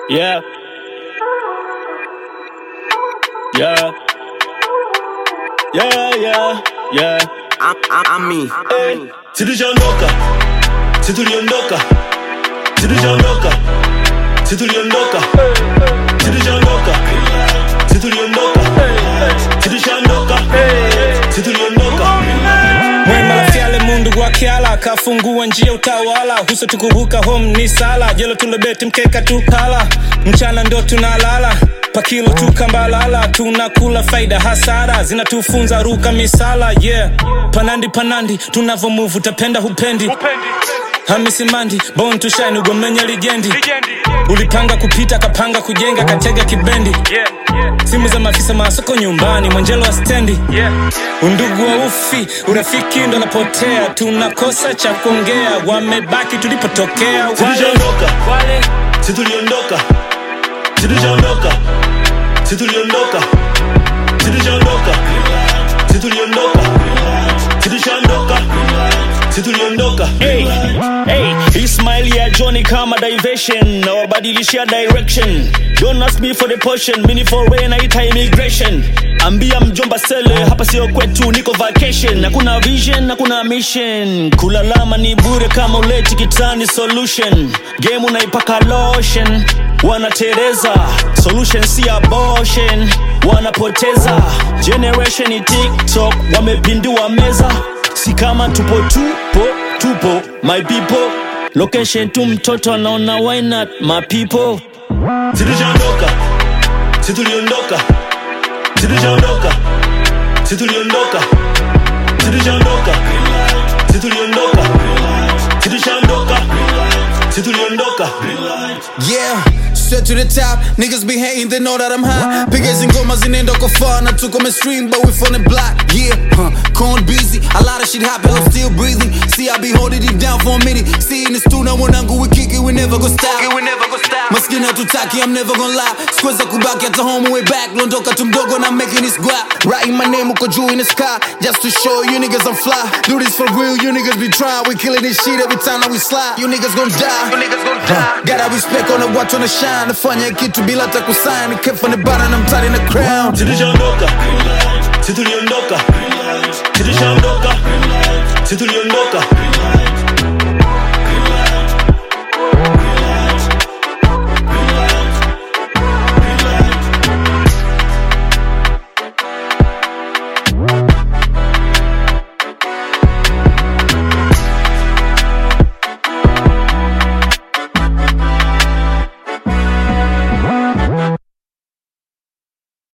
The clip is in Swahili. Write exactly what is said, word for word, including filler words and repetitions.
Yeah. Yeah. Yeah, yeah, yeah. I'm, I'm, I'm me. Hey. Situliondoka, situliondoka, situliondoka, situliondoka, situliondoka, situliondoka, situliondoka, situliondoka. Mwema la fiale mundu wa kiala kafungua njia utawala huso tukubuka home ni sala jelo tulebeti mkeka tukala mchana ndo tunalala pakilo tukambalala tunakula faida hasara zinatufunza ruka misala yeah panandi panandi tunavomuvu tapenda hupendi Hamisi Mandi, born to shine, ugomenya legendi Ulipanga kupita, kapanga kujenga, katega kibendi yeah, yeah. Simu za mafisa masoko nyumbani, mwanjelo wa stendi yeah. Undugu wa ufi, urafiki ndo napotea tunakosa cha kuongea, wamebaki tulipotokea Situliondoka, situliondoka, situliondoka, situliondoka, situliondoka, situliondoka, situliondoka, situliondoka. Hey, hey, Ismail ya Johnny kama diversion na wabadilishia direction. Don't ask me for the portion, mini for way na ita immigration. Ambia mjomba sele, hapa sio kwetu niko vacation. Hakuna vision, hakuna mission. Kulalama ni bure kama uleti kitani solution. Game unaipaka lotion, wanatereza. Solution si abortion, wanapoteza. Generation ni TikTok, wamepindua meza. Si kama tupo tupo, tupo, my people. Location tu mtoto anaona why not, my people. Situliondoka, situliondoka, situliondoka, situliondoka, situliondoka, situliondoka, situliondoka, situliondoka. Yeah, straight to the top. Niggas be hating, they know that I'm hot. Pickers and gomas in Endoko far. Not took on my stream, but we from the block. Yeah, huh, corn busy. A lot of shit happen, I'm still breathing. See, I be holding it down for a minute. See, in the studio, when I go, we kick it, we never go stop. We never go stop. Maskini hatutaki, I'm never gonna lie. Squares kubaki at the home, way back. Londoka tumdogo, I'm making this guap. Writing my name, uko juu in the sky. Just to show you niggas I'm fly. Do this for real, you niggas be trying. We killing this shit every time that we slide. You niggas gon' die. You niggas gon' die. Gotta respect on the watch on the shine. Nafanya kitu bila hata kusign. Ni kept from the bottom, I'm tight in the crown. Situliondoka, situliondoka, situliondoka, situliondoka.